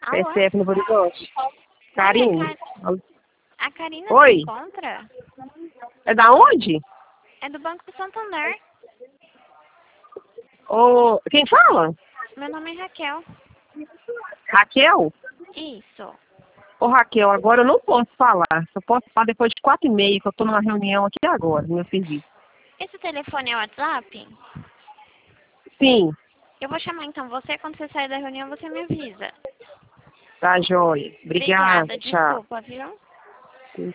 Alô? PSF no Boridote. Karine. A Karina Oi. se encontra? É da onde? É do Banco do Santander. Ô, quem fala? Meu nome é Raquel. Raquel? Isso. Ô, Raquel, agora eu não posso falar. Só posso falar depois de 4h30, que eu tô numa reunião aqui agora, no meu serviço. Esse telefone é o WhatsApp? Sim, Eu vou chamar então você. Quando você sair da reunião, você me avisa. tá joia. Obrigada, Obrigada. tchau. Desculpa, viu?